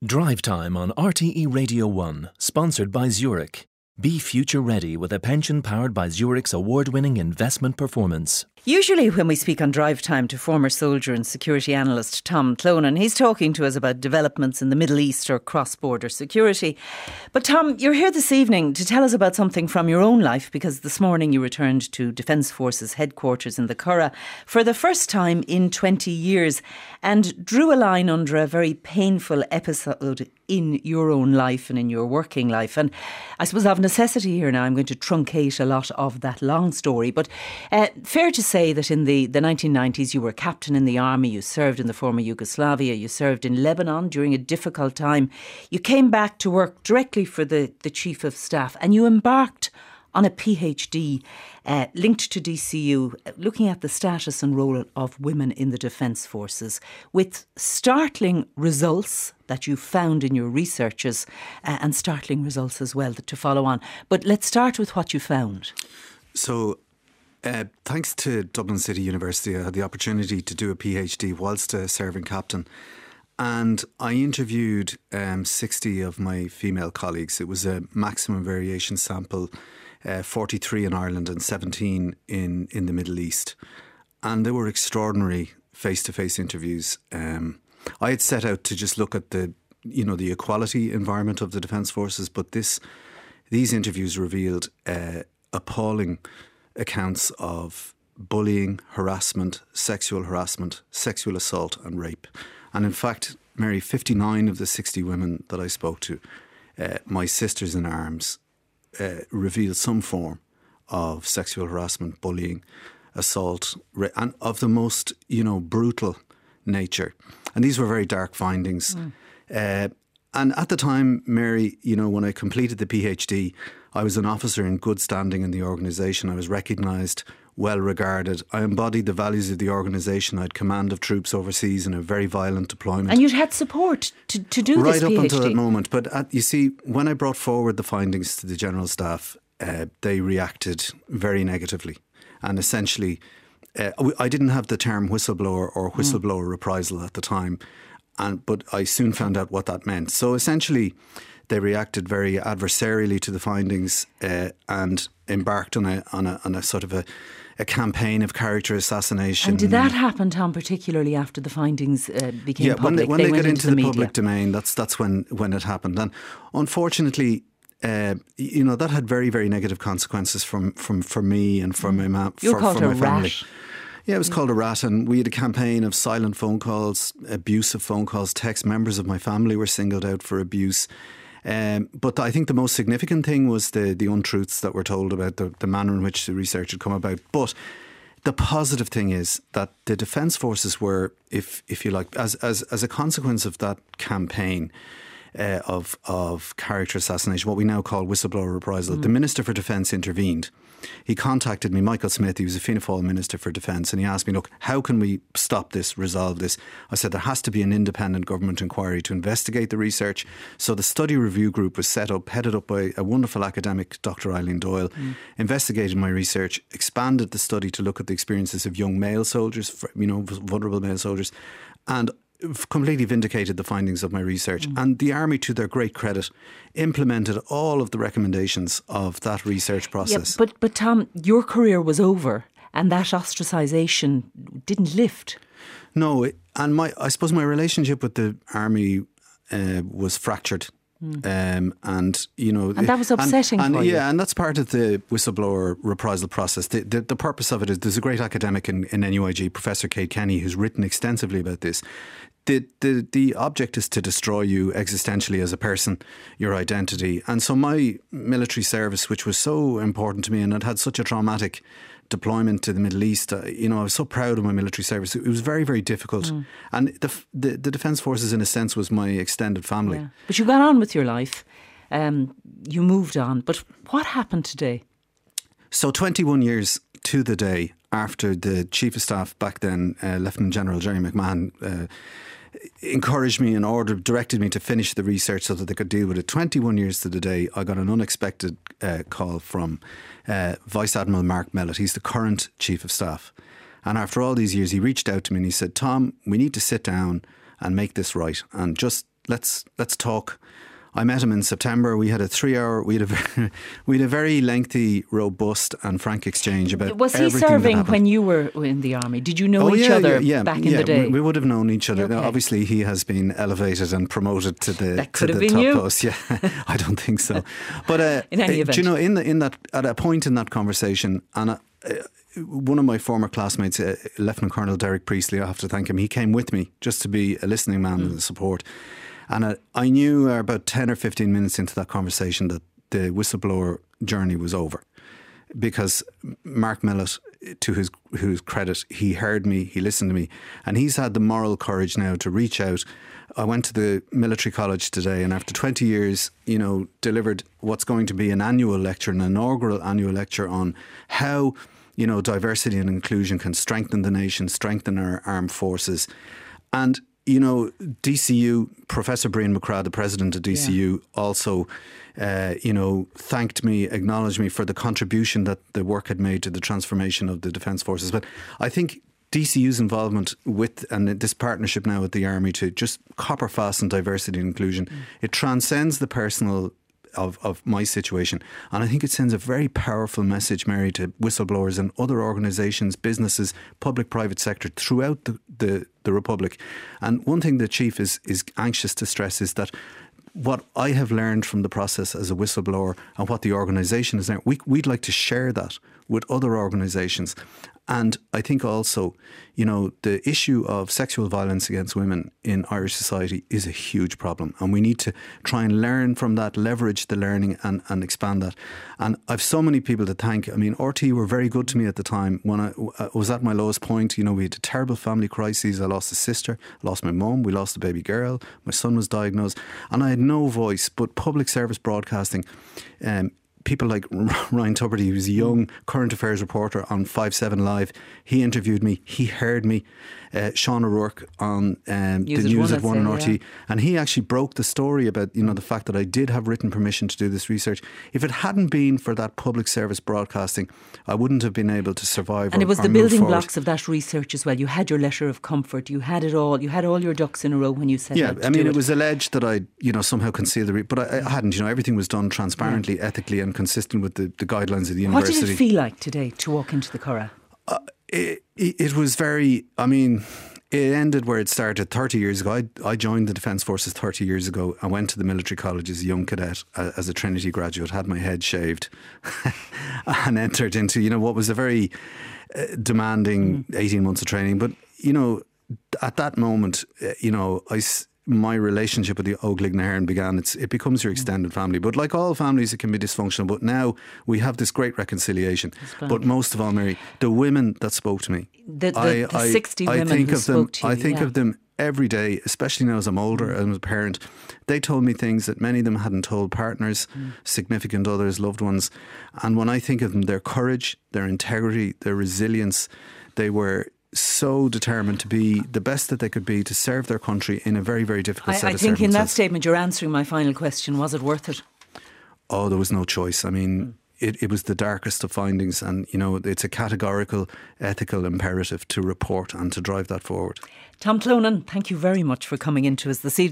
Drive Time on RTE Radio 1, sponsored by Zurich. Be future ready with a pension powered by Zurich's award-winning investment performance. Usually when we speak on Drive Time to former soldier and security analyst Tom Clonan, he's talking to us about developments in the Middle East or cross-border security. But Tom, you're here this evening to tell us about something from your own life, because this morning you returned to Defence Forces headquarters in the Curragh for the first time in 20 years and drew a line under a very painful episode in your own life and in your working life. And I suppose of necessity here now I'm going to truncate a lot of that long story, but fair to say that in the 1990s you were captain in the army, you served in the former Yugoslavia, you served in Lebanon during a difficult time. You came back to work directly for the Chief of Staff and you embarked on a PhD linked to DCU, looking at the status and role of women in the Defence Forces, with startling results that you found in your researches and startling results as well to follow on. But let's start with what you found. So, thanks to Dublin City University, I had the opportunity to do a PhD whilst a serving captain. And I interviewed 60 of my female colleagues. It was a maximum variation sample, 43 in Ireland and 17 in the Middle East. And they were extraordinary face-to-face interviews. I had set out to just look at the equality environment of the Defence Forces, but these interviews revealed appalling accounts of bullying, harassment, sexual assault and rape. And in fact, Mary, 59 of the 60 women that I spoke to, my sisters in arms, revealed some form of sexual harassment, bullying, assault, and of the most, brutal nature. And these were very dark findings. And at the time, Mary, when I completed the PhD, I was an officer in good standing in the organisation. I was recognised, well regarded. I embodied the values of the organisation. I had command of troops overseas in a very violent deployment. And you'd had support to do this PhD? Right up until that moment. But you see, when I brought forward the findings to the General Staff, they reacted very negatively. And essentially, I didn't have the term whistleblower or whistleblower reprisal at the time. But I soon found out what that meant. So essentially, they reacted very adversarially to the findings and embarked on a sort of a campaign of character assassination. And did that happen, Tom, particularly after the findings became public? When they got into the public domain, that's when it happened. And unfortunately, that had very, very negative consequences for me and for my family. You were called a rat. Yeah, it was called a rat, and we had a campaign of silent phone calls, abusive phone calls, text. Members of my family were singled out for abuse. But I think the most significant thing was the untruths that were told about the manner in which the research had come about. But the positive thing is that the Defence Forces were, if you like, as a consequence of that campaign of character assassination, what we now call whistleblower reprisal, the Minister for Defence intervened. He contacted me, Michael Smith, he was a Fianna Fáil Minister for Defence, and he asked me, look, how can we stop this, resolve this? I said there has to be an independent government inquiry to investigate the research. So the study review group was set up, headed up by a wonderful academic, Dr. Eileen Doyle, investigated my research, expanded the study to look at the experiences of young male soldiers, vulnerable male soldiers, and completely vindicated the findings of my research. And the Army, to their great credit, implemented all of the recommendations of that research process. Yeah, but Tom, your career was over and that ostracisation didn't lift. No, I suppose my relationship with the Army was fractured. And that was upsetting for you. Yeah, and that's part of the whistleblower reprisal process. The purpose of it is, there's a great academic in NUIG, Professor Kate Kenny, who's written extensively about this. The object is to destroy you existentially as a person, your identity. And so my military service, which was so important to me and it had such a traumatic deployment to the Middle East, I was so proud of my military service. It was very, very difficult. And the Defence Forces, in a sense, was my extended family. Yeah. But you got on with your life. You moved on. But what happened today? So 21 years to the day after the Chief of Staff back then, Lieutenant General Jerry McMahon, encouraged me and directed me to finish the research so that they could deal with it. 21 years to the day, I got an unexpected call from Vice Admiral Mark Mellett. He's the current Chief of Staff. And after all these years, he reached out to me and he said, Tom, we need to sit down and make this right and just let's talk. I met him in September. We had a 3-hour. We had a very lengthy, robust, and frank exchange about. Was he serving when you were in the army? Did you know each other back in the day? We would have known each other. Okay. Now, obviously, he has been elevated and promoted to the top you. post. Yeah, I don't think so. But in any event, do you know, in that at a point in that conversation, and one of my former classmates, Lieutenant Colonel Derek Priestley, I have to thank him. He came with me just to be a listening man and support. And I knew about 10 or 15 minutes into that conversation that the whistleblower journey was over. Because Mark Millett, to his credit, he heard me, he listened to me, and he's had the moral courage now to reach out. I went to the military college today, and after 20 years, delivered what's going to be an annual lecture, an inaugural annual lecture on how, diversity and inclusion can strengthen the nation, strengthen our armed forces. And DCU, Professor Brian McCrath, the president of DCU, also, thanked me, acknowledged me for the contribution that the work had made to the transformation of the Defence Forces. But I think DCU's involvement with, and this partnership now with the Army to just copper fast on diversity and inclusion, it transcends the personal of my situation. And I think it sends a very powerful message, Mary, to whistleblowers and other organisations, businesses, public-private sector throughout the Republic. And one thing the Chief is anxious to stress is that what I have learned from the process as a whistleblower and what the organisation is now, we'd like to share that with other organisations. And I think also, the issue of sexual violence against women in Irish society is a huge problem. And we need to try and learn from that, leverage the learning and expand that. And I've so many people to thank. I mean, RT were very good to me at the time when I was at my lowest point. We had a terrible family crisis. I lost a sister, I lost my mum, we lost a baby girl, my son was diagnosed, and I had no voice. But public service broadcasting, people like Ryan Tubridy, who's a young current affairs reporter on 5/7 Live, he interviewed me, he heard me. Sean O'Rourke on the News at 1 and RT, and he actually broke the story about the fact that I did have written permission to do this research. If it hadn't been for that public service broadcasting, I wouldn't have been able to survive. And it was the building blocks of that research as well. You had your letter of comfort, you had it all, you had all your ducks in a row when you set out to do it. It was alleged that I somehow concealed but I hadn't. Everything was done transparently, ethically, and consistent with the guidelines of the university. What did it feel like today to walk into the Curragh? It was very, it ended where it started 30 years ago. I joined the Defence Forces 30 years ago. I went to the military college as a young cadet, as a Trinity graduate, had my head shaved and entered into, what was a very demanding 18 months of training. But, at that moment, my relationship with the Óglaigh na hÉireann began. It becomes your extended family. But like all families, it can be dysfunctional. But now we have this great reconciliation. But most of all, Mary, the women that spoke to me. The 60 women who spoke to you. I think of them every day, especially now as I'm older and as a parent. They told me things that many of them hadn't told partners, significant others, loved ones. And when I think of them, their courage, their integrity, their resilience, they were so determined to be the best that they could be to serve their country in a very, very difficult set of circumstances. I think in that statement you're answering my final question. Was it worth it? Oh, there was no choice. It was the darkest of findings, and it's a categorical ethical imperative to report and to drive that forward. Tom Clonan, thank you very much for coming in to us this evening.